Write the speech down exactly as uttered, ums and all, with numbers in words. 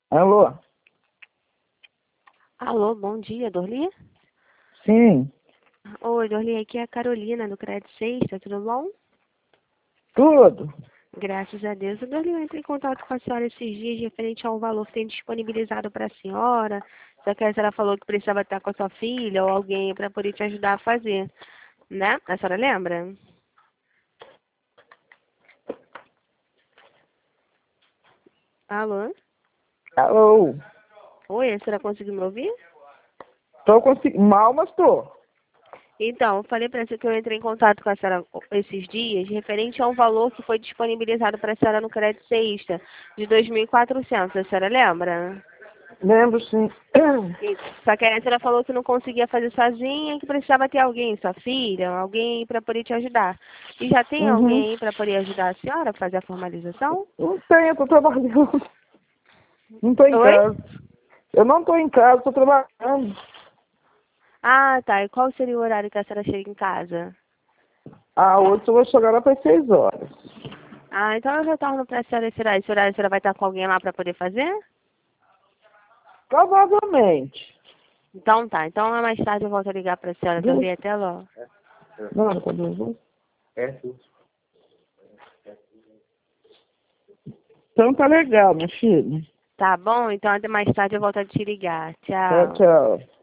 Alô? Alô, bom dia, Dorli? Sim, Oi, Dorli, aqui é a Carolina, do Crédito Sexta, tudo bom? tudo. Graças a Deus. O Dorli, eu entrei em contato com a senhora esses dias referente ao valor que tem disponibilizado para a senhora, só que a senhora falou que precisava estar com a sua filha ou alguém para poder te ajudar a fazer, né? A senhora lembra? Alô? Alô? Oi, a senhora conseguiu me ouvir? Tô conseguindo. Mal, mas tô. Então, eu falei para você que eu entrei em contato com a senhora esses dias, referente ao valor que foi disponibilizado para a senhora no Crédito Sexta, de dois mil e quatrocentos, a senhora lembra? Lembro, sim. E- Só que a senhora falou que não conseguia fazer sozinha, que precisava ter alguém, sua filha, alguém para poder te ajudar. E já tem Uhum. alguém aí para poder ajudar a senhora a fazer a formalização? Não tenho, tô trabalhando. Não tô em Oi? casa. Eu não tô em casa, tô trabalhando. Ah, tá. E qual seria o horário que a senhora chega em casa? Ah, hoje eu vou chegar lá para seis horas. Ah, então eu retorno para a senhora esse horário. Esse horário a senhora vai estar com alguém lá para poder fazer? Provavelmente. Então tá. Então mais tarde eu volto a ligar para a senhora. Duas. Dormir até logo. Não, não, tá duas. Então tá legal, minha filha. Tá bom? Então até mais tarde eu volto a te ligar. Tchau, Tchau. tchau.